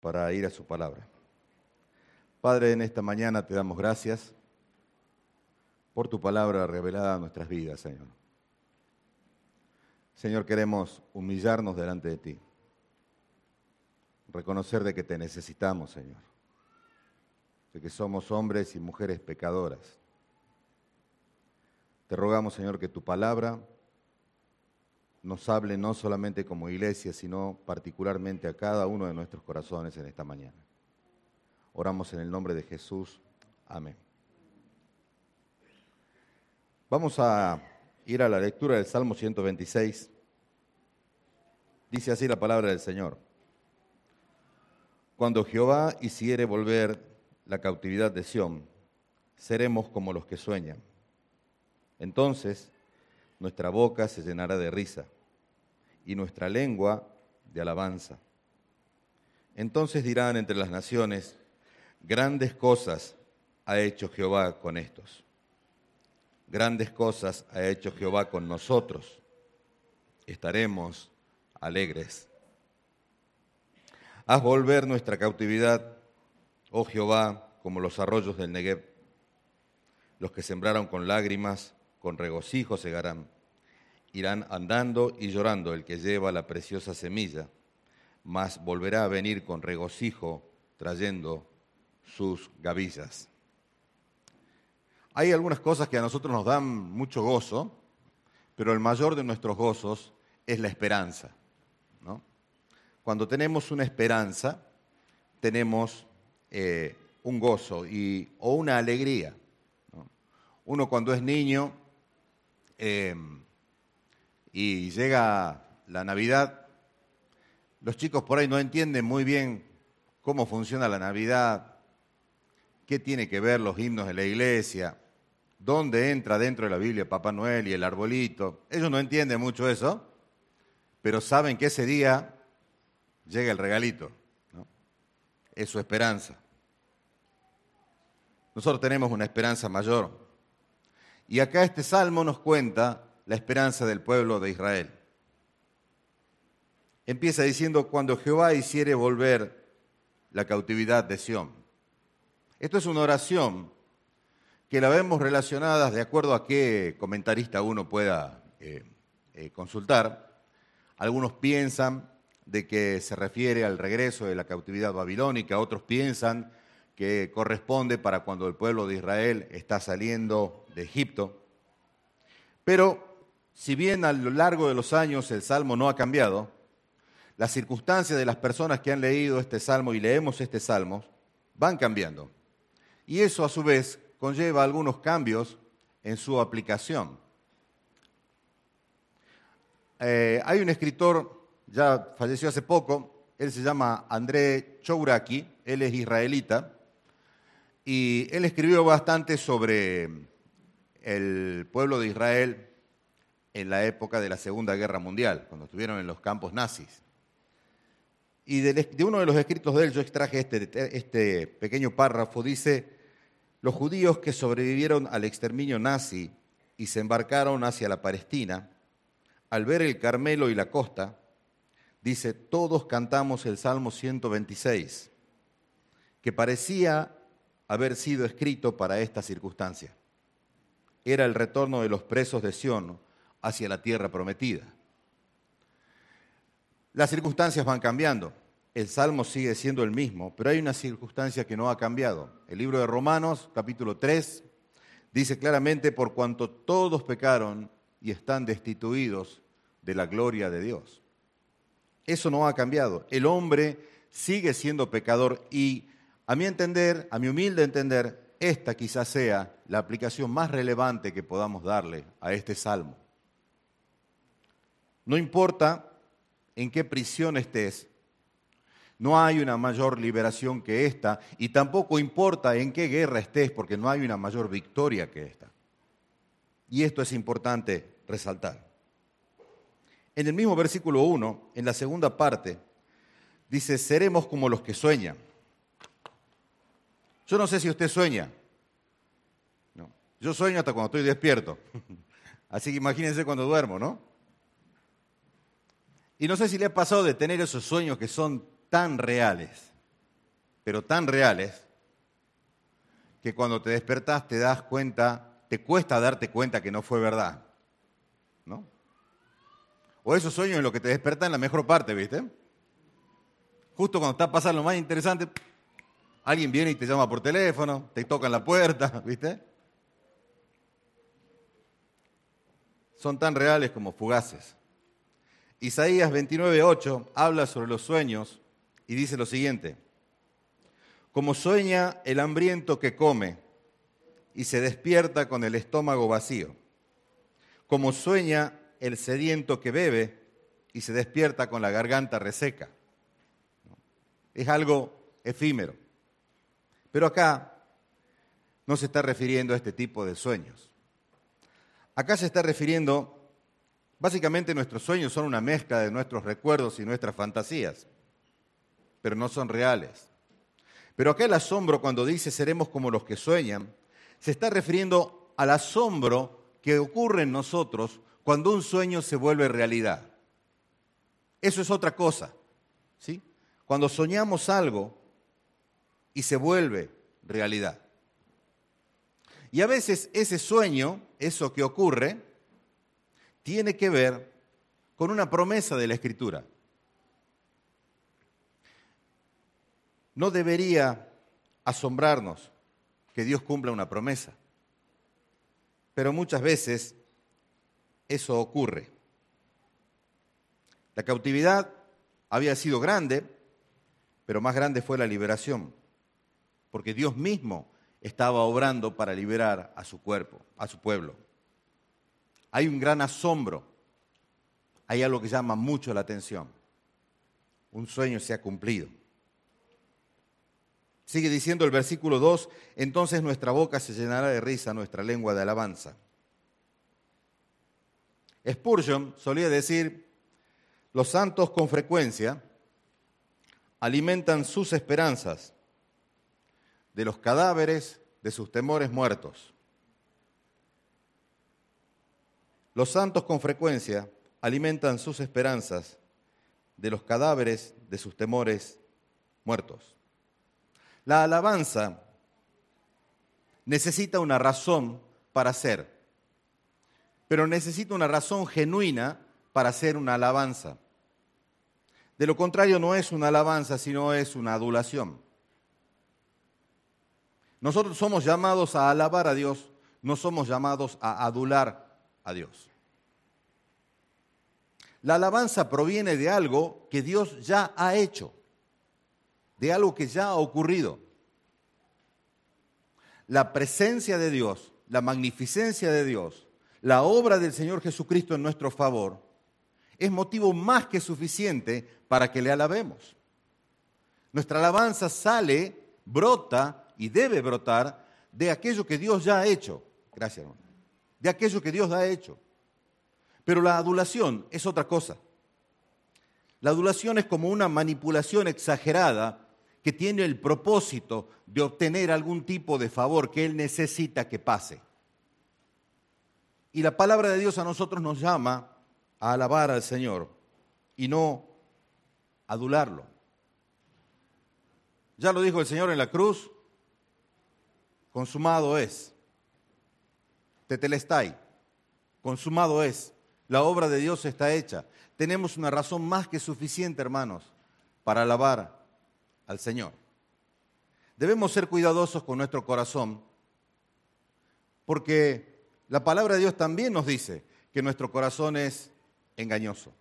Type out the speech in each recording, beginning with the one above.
para ir a su palabra. Padre, en esta mañana te damos gracias por tu palabra revelada a nuestras vidas, Señor. Señor, queremos humillarnos delante de ti, reconocer de que te necesitamos, Señor, de que somos hombres y mujeres pecadoras. Te rogamos, Señor, que tu palabra nos hable no solamente como iglesia, sino particularmente a cada uno de nuestros corazones en esta mañana. Oramos en el nombre de Jesús. Amén. Vamos a ir a la lectura del Salmo 126. Dice así la palabra del Señor. Cuando Jehová hiciere volver la cautividad de Sión, seremos como los que sueñan. Entonces nuestra boca se llenará de risa y nuestra lengua de alabanza. Entonces dirán entre las naciones, grandes cosas ha hecho Jehová con estos. Grandes cosas ha hecho Jehová con nosotros. Estaremos alegres. Haz volver nuestra cautividad, oh Jehová, como los arroyos del Negev. Los que sembraron con lágrimas, con regocijo segarán. Irán andando y llorando el que lleva la preciosa semilla, mas volverá a venir con regocijo trayendo sus gavillas. Hay algunas cosas que a nosotros nos dan mucho gozo, pero el mayor de nuestros gozos es la esperanza, ¿no? Cuando tenemos una esperanza, tenemos un gozo o una alegría, ¿no? Uno cuando es niño y llega la Navidad, los chicos por ahí no entienden muy bien cómo funciona la Navidad, qué tiene que ver los himnos de la iglesia, dónde entra dentro de la Biblia Papá Noel y el arbolito. Ellos no entienden mucho eso, pero saben que ese día llega el regalito, ¿no? Es su esperanza. Nosotros tenemos una esperanza mayor. Y acá este salmo nos cuenta la esperanza del pueblo de Israel. Empieza diciendo, cuando Jehová hiciere volver la cautividad de Sión. Esto es una oración que la vemos relacionada de acuerdo a qué comentarista uno pueda consultar. Algunos piensan de que se refiere al regreso de la cautividad babilónica, otros piensan que corresponde para cuando el pueblo de Israel está saliendo de Egipto. Pero si bien a lo largo de los años el Salmo no ha cambiado, las circunstancias de las personas que han leído este Salmo y leemos este Salmo van cambiando. Y eso a su vez conlleva algunos cambios en su aplicación. Hay un escritor, ya falleció hace poco, él se llama André Chouraki, él es israelita, y él escribió bastante sobre el pueblo de Israel en la época de la Segunda Guerra Mundial, cuando estuvieron en los campos nazis. Y de uno de los escritos de él yo extraje este pequeño párrafo, dice, los judíos que sobrevivieron al exterminio nazi y se embarcaron hacia la Palestina, al ver el Carmelo y la costa, dice, todos cantamos el Salmo 126, que parecía haber sido escrito para esta circunstancia. Era el retorno de los presos de Sión hacia la tierra prometida. Las circunstancias van cambiando. El Salmo sigue siendo el mismo, pero hay una circunstancia que no ha cambiado. El libro de Romanos, capítulo 3, dice claramente, por cuanto todos pecaron y están destituidos de la gloria de Dios. Eso no ha cambiado. El hombre sigue siendo pecador y, a mi entender, a mi humilde entender, esta quizás sea la aplicación más relevante que podamos darle a este Salmo. No importa en qué prisión estés, no hay una mayor liberación que esta, y tampoco importa en qué guerra estés, porque no hay una mayor victoria que esta. Y esto es importante resaltar. En el mismo versículo 1, en la segunda parte, dice, seremos como los que sueñan. Yo no sé si usted sueña. No. Yo sueño hasta cuando estoy despierto. Así que imagínense cuando duermo, ¿no? Y no sé si le ha pasado de tener esos sueños que son tan reales, pero tan reales, que cuando te despertás te das cuenta, te cuesta darte cuenta que no fue verdad, ¿no? O esos sueños en los que te despertás en la mejor parte, ¿viste? Justo cuando está pasando lo más interesante, alguien viene y te llama por teléfono, te tocan la puerta, ¿viste? Son tan reales como fugaces. Isaías 29:8 habla sobre los sueños y dice lo siguiente: como sueña el hambriento que come y se despierta con el estómago vacío, como sueña el sediento que bebe y se despierta con la garganta reseca. Es algo efímero. Pero acá no se está refiriendo a este tipo de sueños. Acá se está refiriendo, básicamente nuestros sueños son una mezcla de nuestros recuerdos y nuestras fantasías, pero no son reales. Pero acá el asombro, cuando dice seremos como los que sueñan, se está refiriendo al asombro que ocurre en nosotros cuando un sueño se vuelve realidad. Eso es otra cosa, ¿sí? Cuando soñamos algo y se vuelve realidad. Y a veces ese sueño, eso que ocurre, tiene que ver con una promesa de la Escritura. No debería asombrarnos que Dios cumpla una promesa, pero muchas veces eso ocurre. La cautividad había sido grande, pero más grande fue la liberación, porque Dios mismo estaba obrando para liberar a su cuerpo, a su pueblo. Hay un gran asombro, hay algo que llama mucho la atención. Un sueño se ha cumplido. Sigue diciendo el versículo 2, entonces nuestra boca se llenará de risa, nuestra lengua de alabanza. Spurgeon solía decir, los santos con frecuencia alimentan sus esperanzas de los cadáveres de sus temores muertos. Los santos con frecuencia alimentan sus esperanzas de los cadáveres de sus temores muertos. La alabanza necesita una razón para ser, pero necesita una razón genuina para ser una alabanza. De lo contrario, no es una alabanza, sino es una adulación. Nosotros somos llamados a alabar a Dios, no somos llamados a adular a Dios. La alabanza proviene de algo que Dios ya ha hecho, de algo que ya ha ocurrido. La presencia de Dios, la magnificencia de Dios, la obra del Señor Jesucristo en nuestro favor, es motivo más que suficiente para que le alabemos. Nuestra alabanza sale, brota y debe brotar de aquello que Dios ya ha hecho. Gracias, hermano. De aquello que Dios ha hecho. Pero la adulación es otra cosa. La adulación es como una manipulación exagerada que tiene el propósito de obtener algún tipo de favor que Él necesita que pase. Y la palabra de Dios a nosotros nos llama a alabar al Señor y no adularlo. Ya lo dijo el Señor en la cruz, consumado es. Tetelestai, consumado es. La obra de Dios está hecha. Tenemos una razón más que suficiente, hermanos, para alabar al Señor. Debemos ser cuidadosos con nuestro corazón, porque la palabra de Dios también nos dice que nuestro corazón es engañoso.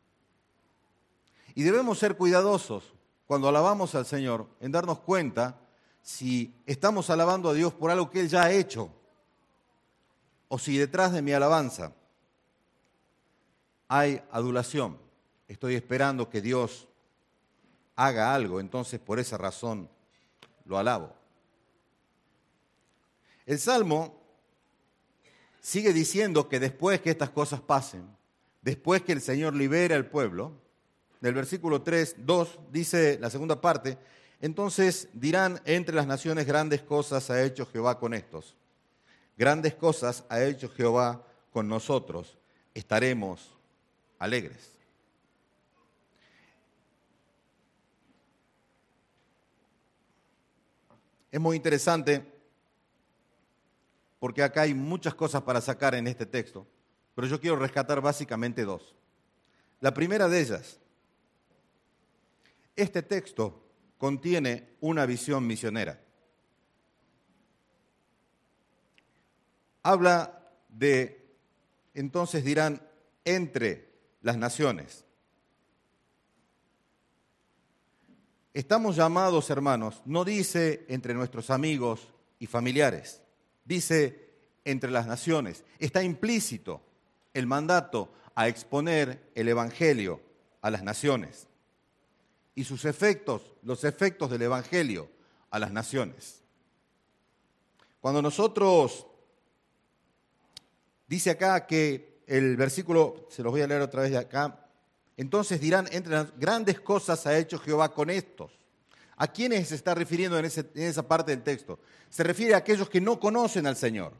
Y debemos ser cuidadosos cuando alabamos al Señor en darnos cuenta si estamos alabando a Dios por algo que Él ya ha hecho, o si detrás de mi alabanza hay adulación. Estoy esperando que Dios haga algo, entonces por esa razón lo alabo. El Salmo sigue diciendo que después que estas cosas pasen, después que el Señor libere al pueblo, del versículo 2 dice la segunda parte, entonces dirán entre las naciones grandes cosas ha hecho Jehová con estos. Grandes cosas ha hecho Jehová con nosotros. Estaremos alegres. Es muy interesante porque acá hay muchas cosas para sacar en este texto, pero yo quiero rescatar básicamente dos. La primera de ellas, este texto contiene una visión misionera. Habla de, entonces dirán, entre las naciones. Estamos llamados, hermanos, no dice entre nuestros amigos y familiares, dice entre las naciones. Está implícito el mandato a exponer el Evangelio a las naciones y sus efectos, los efectos del Evangelio a las naciones. Cuando nosotros, dice acá que el versículo, se los voy a leer otra vez de acá, entonces dirán, entre las grandes cosas ha hecho Jehová con estos. ¿A quiénes se está refiriendo en esa parte del texto? Se refiere a aquellos que no conocen al Señor.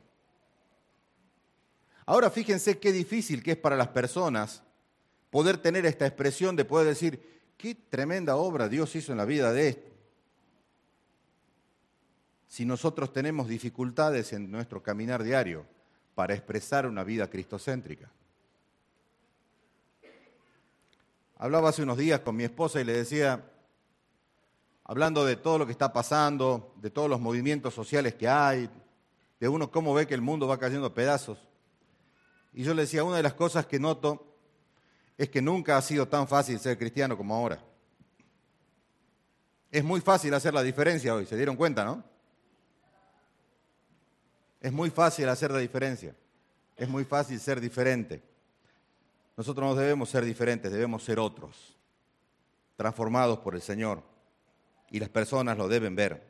Ahora fíjense qué difícil que es para las personas poder tener esta expresión de poder decir, qué tremenda obra Dios hizo en la vida de esto. Si nosotros tenemos dificultades en nuestro caminar diario para expresar una vida cristocéntrica. Hablaba hace unos días con mi esposa y le decía, hablando de todo lo que está pasando, de todos los movimientos sociales que hay, de uno cómo ve que el mundo va cayendo a pedazos. Y yo le decía, una de las cosas que noto es que nunca ha sido tan fácil ser cristiano como ahora. Es muy fácil hacer la diferencia hoy, ¿se dieron cuenta, no? Es muy fácil hacer la diferencia, es muy fácil ser diferente. Nosotros no debemos ser diferentes, debemos ser otros, transformados por el Señor, y las personas lo deben ver.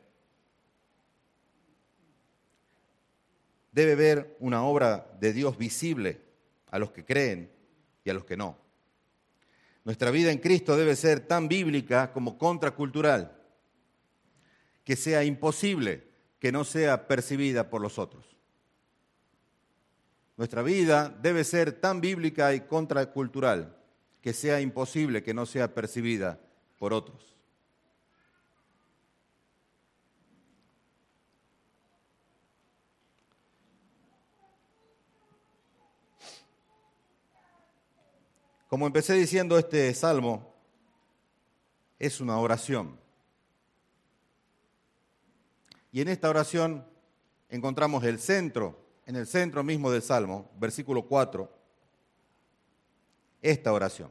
Debe ver una obra de Dios visible a los que creen y a los que no. Nuestra vida en Cristo debe ser tan bíblica como contracultural, que sea imposible que no sea percibida por los otros. Nuestra vida debe ser tan bíblica y contracultural que sea imposible que no sea percibida por otros. Como empecé diciendo, este salmo es una oración. Y en esta oración encontramos el centro, en el centro mismo del salmo, versículo 4, esta oración.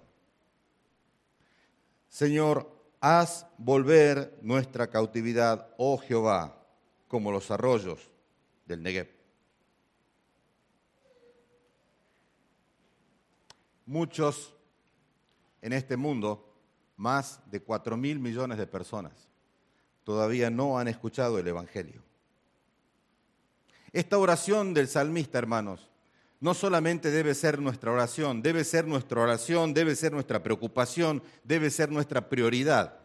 Señor, haz volver nuestra cautividad, oh Jehová, como los arroyos del Negev. Muchos en este mundo, más de 4.000 millones de personas, todavía no han escuchado el Evangelio. Esta oración del salmista, hermanos, no solamente debe ser nuestra oración, debe ser nuestra oración, debe ser nuestra preocupación, debe ser nuestra prioridad.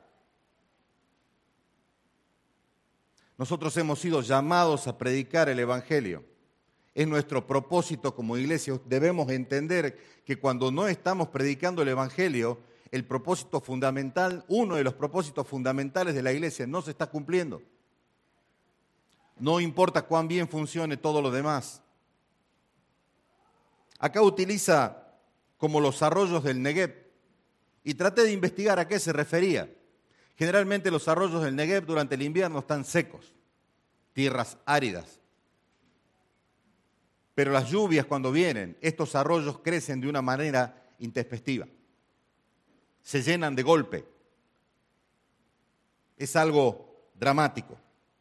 Nosotros hemos sido llamados a predicar el Evangelio. Es nuestro propósito como iglesia. Debemos entender que cuando no estamos predicando el Evangelio, el propósito fundamental, uno de los propósitos fundamentales de la iglesia no se está cumpliendo. No importa cuán bien funcione todo lo demás. Acá utiliza como los arroyos del Negev y traté de investigar a qué se refería. Generalmente los arroyos del Negev durante el invierno están secos, tierras áridas. Pero las lluvias cuando vienen, estos arroyos crecen de una manera intempestiva. Se llenan de golpe. Es algo dramático.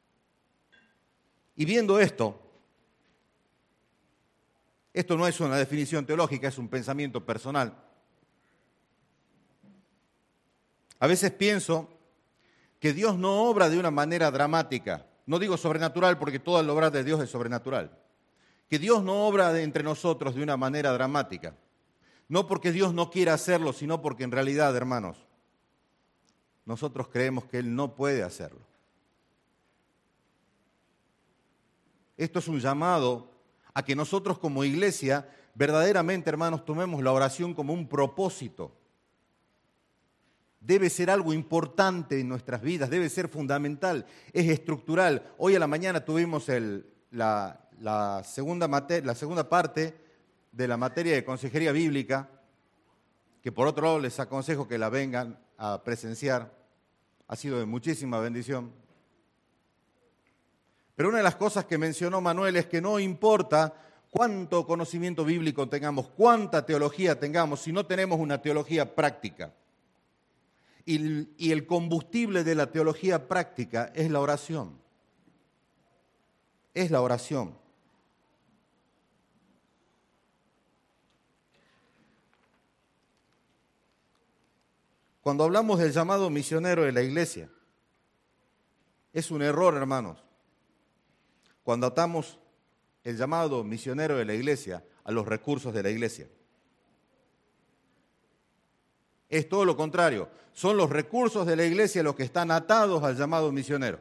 Y viendo esto no es una definición teológica, es un pensamiento personal. A veces pienso que Dios no obra de una manera dramática. No digo sobrenatural porque toda la obra de Dios es sobrenatural. Que Dios no obra entre nosotros de una manera dramática. No porque Dios no quiera hacerlo, sino porque en realidad, hermanos, nosotros creemos que Él no puede hacerlo. Esto es un llamado a que nosotros como iglesia, verdaderamente, hermanos, tomemos la oración como un propósito. debe ser algo importante en nuestras vidas, debe ser fundamental, es estructural. Hoy a la mañana tuvimos la segunda parte de la materia de consejería bíblica, que por otro lado les aconsejo que la vengan a presenciar. Ha sido de muchísima bendición. Pero una de las cosas que mencionó Manuel es que no importa cuánto conocimiento bíblico tengamos, cuánta teología tengamos, si no tenemos una teología práctica. Y el combustible de la teología práctica es la oración. Es la oración. Cuando hablamos del llamado misionero de la iglesia, es un error, hermanos, cuando atamos el llamado misionero de la iglesia a los recursos de la iglesia. Es todo lo contrario, son los recursos de la iglesia los que están atados al llamado misionero.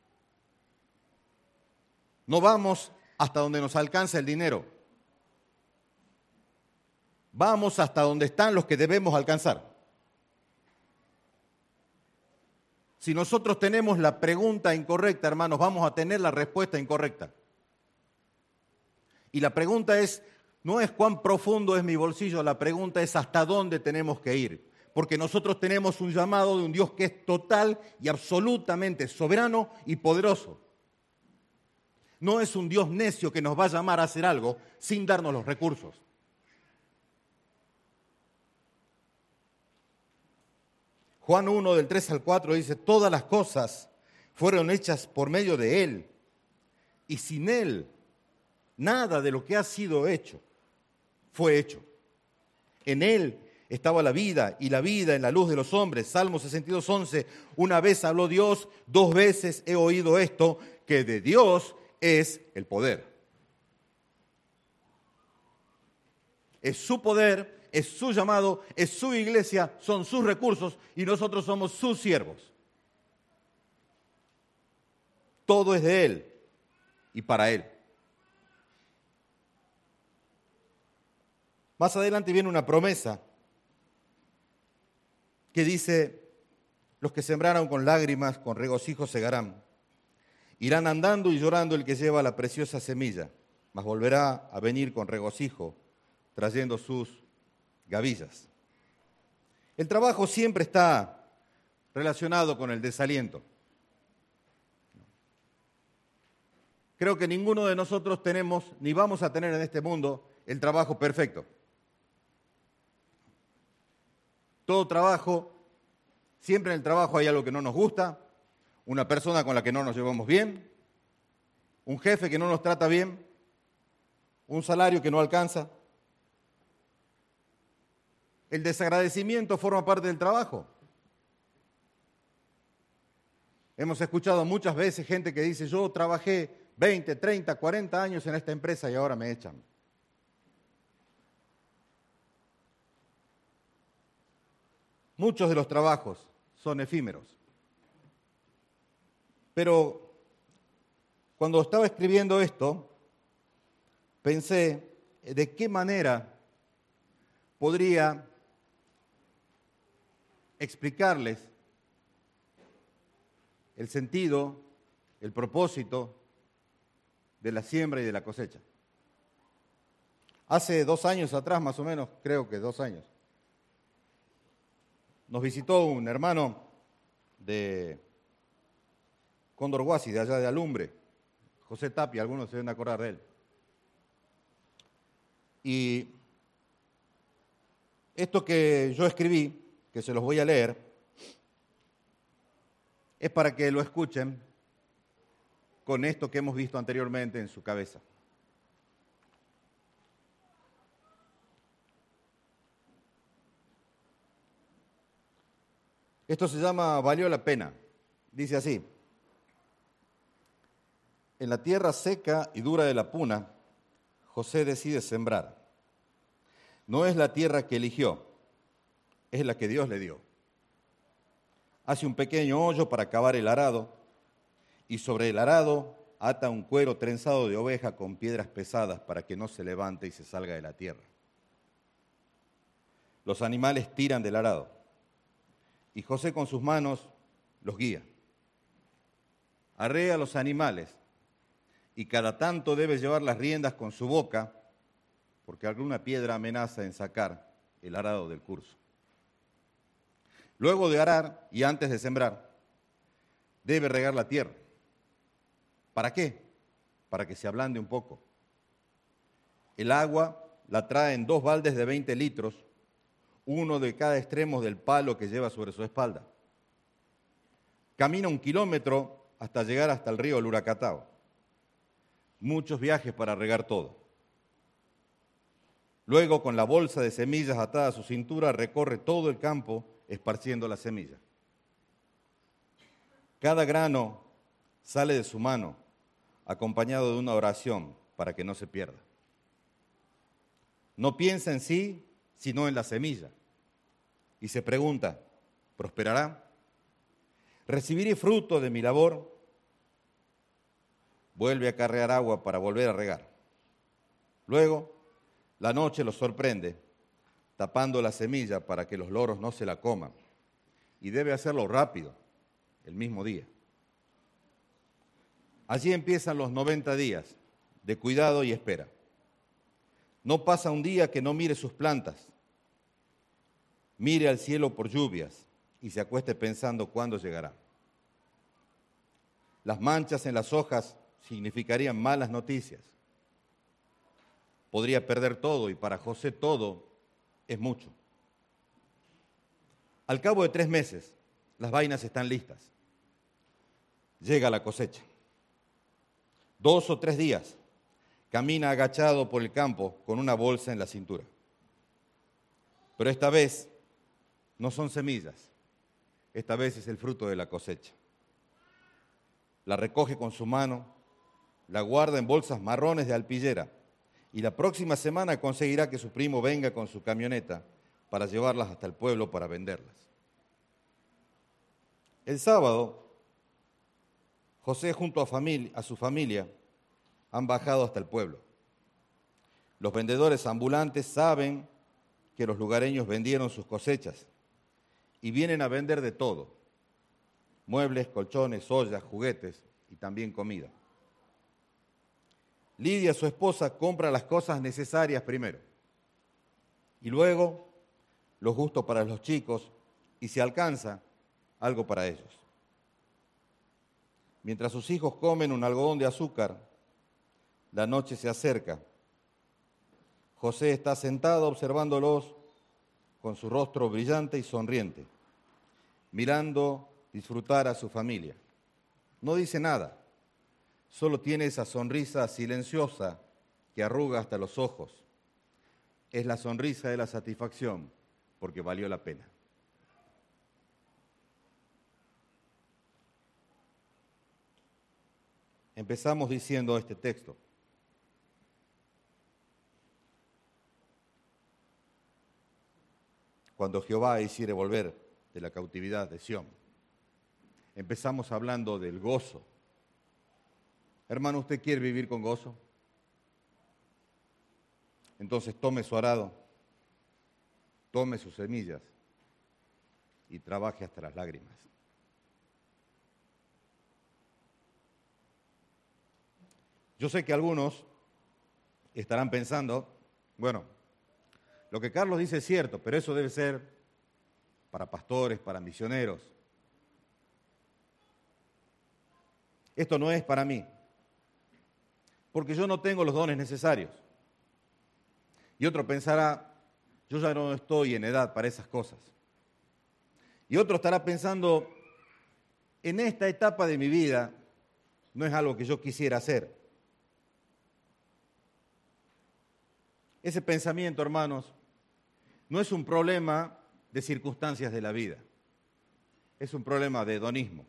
No vamos hasta donde nos alcanza el dinero, vamos hasta donde están los que debemos alcanzar. Si nosotros tenemos la pregunta incorrecta, hermanos, vamos a tener la respuesta incorrecta. Y la pregunta no es cuán profundo es mi bolsillo, la pregunta es hasta dónde tenemos que ir. Porque nosotros tenemos un llamado de un Dios que es total y absolutamente soberano y poderoso. No es un Dios necio que nos va a llamar a hacer algo sin darnos los recursos. Juan 1, del 3 al 4 dice, todas las cosas fueron hechas por medio de Él, y sin Él, nada de lo que ha sido hecho fue hecho. En Él estaba la vida, y la vida en la luz de los hombres. Salmo 62, 11, una vez habló Dios, 2 veces he oído esto, que de Dios es el poder. Es su poder, es su llamado, es su iglesia, son sus recursos y nosotros somos sus siervos. Todo es de Él y para Él. Más adelante viene una promesa que dice, los que sembraron con lágrimas, con regocijo segarán. Irán andando y llorando el que lleva la preciosa semilla, mas volverá a venir con regocijo, trayendo sus gavillas. El trabajo siempre está relacionado con el desaliento. Creo que ninguno de nosotros tenemos, ni vamos a tener en este mundo, el trabajo perfecto. Todo trabajo, siempre en el trabajo hay algo que no nos gusta, una persona con la que no nos llevamos bien, un jefe que no nos trata bien, un salario que no alcanza. El desagradecimiento forma parte del trabajo. Hemos escuchado muchas veces gente que dice, yo trabajé 20, 30, 40 años en esta empresa y ahora me echan. Muchos de los trabajos son efímeros. Pero cuando estaba escribiendo esto, pensé de qué manera podría explicarles el sentido, el propósito de la siembra y de la cosecha. Hace 2 años atrás, más o menos, creo que 2 años, nos visitó un hermano de Cóndor Huasi, de allá de Alumbre, José Tapia, algunos se deben acordar de él. Y esto que yo escribí, que se los voy a leer, es para que lo escuchen con esto que hemos visto anteriormente en su cabeza. Esto se llama Valió la pena. Dice así: en la tierra seca y dura de la Puna, José decide sembrar. No es la tierra que eligió, es la que Dios le dio. Hace un pequeño hoyo para cavar el arado y sobre el arado ata un cuero trenzado de oveja con piedras pesadas para que no se levante y se salga de la tierra. Los animales tiran del arado. y José con sus manos los guía. Arrea a los animales y cada tanto debe llevar las riendas con su boca, porque alguna piedra amenaza en sacar el arado del curso. Luego de arar y antes de sembrar, debe regar la tierra. ¿Para qué? Para que se ablande un poco. El agua la trae en 2 baldes de 20 litros, uno de cada extremo del palo que lleva sobre su espalda. Camina 1 kilómetro hasta llegar hasta el río Luracatao. Muchos viajes para regar todo. Luego, con la bolsa de semillas atada a su cintura, recorre todo el campo esparciendo las semillas. Cada grano sale de su mano acompañado de una oración para que no se pierda. No piensa en sí, sino en la semilla. Y se pregunta, ¿prosperará? ¿Recibiré fruto de mi labor? Vuelve a carrear agua para volver a regar. Luego, la noche lo sorprende, tapando la semilla para que los loros no se la coman. Y debe hacerlo rápido, el mismo día. Allí empiezan los 90 días de cuidado y espera. No pasa un día que no mire sus plantas, mire al cielo por lluvias y se acueste pensando cuándo llegará. Las manchas en las hojas significarían malas noticias. Podría perder todo y para José todo es mucho. Al cabo de 3 meses, las vainas están listas. Llega la cosecha. 2 o 3 días, camina agachado por el campo con una bolsa en la cintura. Pero esta vez no son semillas, esta vez es el fruto de la cosecha. La recoge con su mano, la guarda en bolsas marrones de alpillera y la próxima semana conseguirá que su primo venga con su camioneta para llevarlas hasta el pueblo para venderlas. El sábado, José junto a su familia han bajado hasta el pueblo. Los vendedores ambulantes saben que los lugareños vendieron sus cosechas y vienen a vender de todo: muebles, colchones, ollas, juguetes y también comida. Lidia, su esposa, compra las cosas necesarias primero y luego los gustos para los chicos y si alcanza, algo para ellos. Mientras sus hijos comen un algodón de azúcar, la noche se acerca. José está sentado observándolos con su rostro brillante y sonriente, mirando disfrutar a su familia. No dice nada, solo tiene esa sonrisa silenciosa que arruga hasta los ojos. Es la sonrisa de la satisfacción, porque valió la pena. Empezamos diciendo este texto: cuando Jehová hiciere volver de la cautividad de Sión. Empezamos hablando del gozo. Hermano, ¿usted quiere vivir con gozo? Entonces tome su arado, tome sus semillas y trabaje hasta las lágrimas. Yo sé que algunos estarán pensando, bueno, lo que Carlos dice es cierto, pero eso debe ser para pastores, para misioneros. Esto no es para mí, porque yo no tengo los dones necesarios. Y otro pensará, yo ya no estoy en edad para esas cosas. Y otro estará pensando, en esta etapa de mi vida no es algo que yo quisiera hacer. Ese pensamiento, hermanos, no es un problema de circunstancias de la vida, es un problema de hedonismo.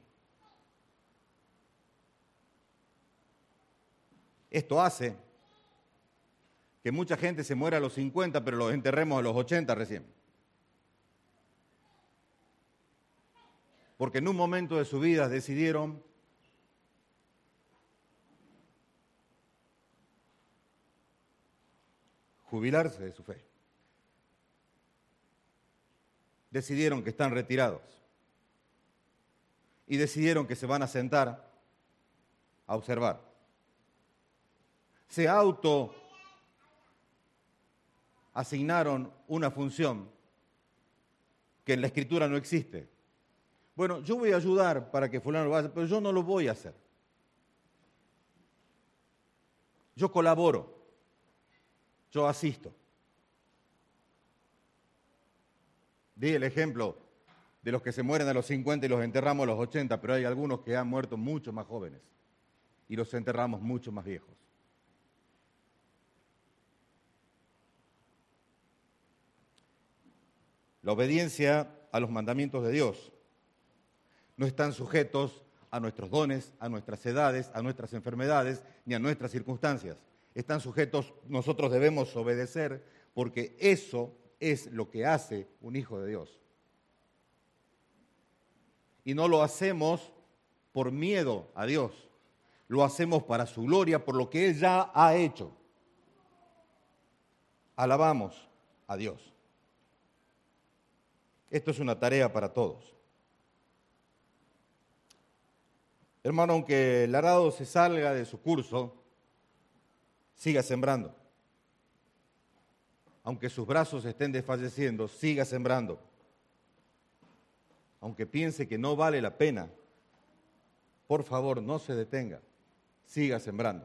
Esto hace que mucha gente se muera a los 50, pero los enterremos a los 80 recién. Porque en un momento de su vida decidieron jubilarse de su fe. Decidieron que están retirados. y decidieron que se van a sentar a observar. Se asignaron una función que en la Escritura no existe. Bueno, yo voy a ayudar para que fulano lo haga, pero yo no lo voy a hacer. Yo colaboro, yo asisto. Di el ejemplo de los que se mueren a los 50 y los enterramos a los 80, pero hay algunos que han muerto mucho más jóvenes y los enterramos mucho más viejos. La obediencia a los mandamientos de Dios no están sujetos a nuestros dones, a nuestras edades, a nuestras enfermedades, ni a nuestras circunstancias. Están sujetos, nosotros debemos obedecer, porque eso es lo que hace un hijo de Dios. Y no lo hacemos por miedo a Dios, lo hacemos para su gloria, por lo que Él ya ha hecho. Alabamos a Dios. Esto es una tarea para todos. Hermano, aunque el arado se salga de su curso, siga sembrando. Aunque sus brazos estén desfalleciendo, siga sembrando. Aunque piense que no vale la pena, por favor, no se detenga, siga sembrando.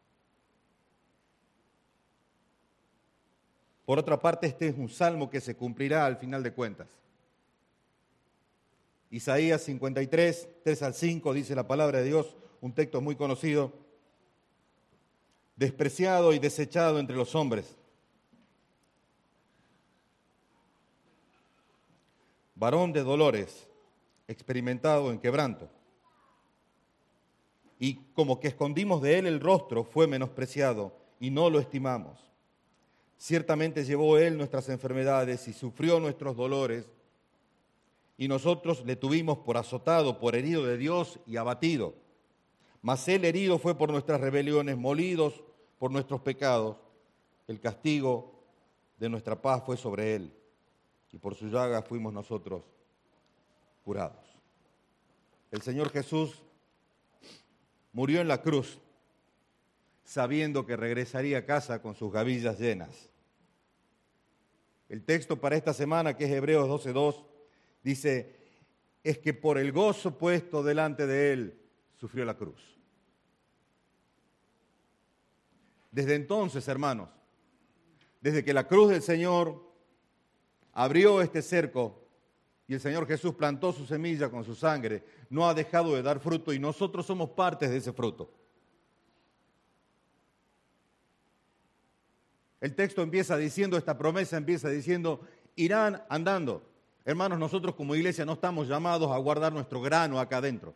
Por otra parte, este es un salmo que se cumplirá al final de cuentas. Isaías 53, 3 al 5, dice la palabra de Dios, un texto muy conocido. Despreciado y desechado entre los hombres. Varón de dolores, experimentado en quebranto. Y como que escondimos de él el rostro, fue menospreciado y no lo estimamos. Ciertamente llevó él nuestras enfermedades y sufrió nuestros dolores. Y nosotros le tuvimos por azotado, por herido de Dios y abatido. Mas él herido fue por nuestras rebeliones, molidos por nuestros pecados. El castigo de nuestra paz fue sobre él, y por su llaga fuimos nosotros curados. El Señor Jesús murió en la cruz, sabiendo que regresaría a casa con sus gavillas llenas. El texto para esta semana, que es Hebreos 12:2, dice, es que por el gozo puesto delante de él, sufrió la cruz. Desde entonces, hermanos, desde que la cruz del Señor abrió este cerco y el Señor Jesús plantó su semilla con su sangre, no ha dejado de dar fruto y nosotros somos partes de ese fruto. El texto empieza diciendo, esta promesa empieza diciendo, irán andando. Hermanos, nosotros como iglesia no estamos llamados a guardar nuestro grano acá adentro,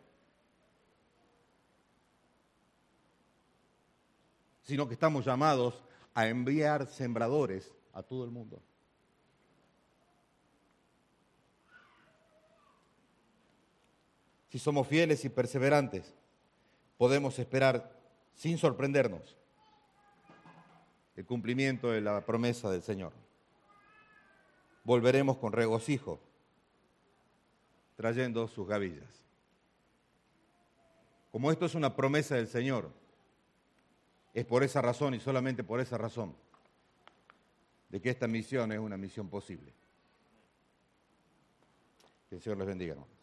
sino que estamos llamados a enviar sembradores a todo el mundo. Si somos fieles y perseverantes, podemos esperar sin sorprendernos el cumplimiento de la promesa del Señor. Volveremos con regocijo, trayendo sus gavillas. Como esto es una promesa del Señor, es por esa razón y solamente por esa razón de que esta misión es una misión posible. Que el Señor les bendiga, hermano.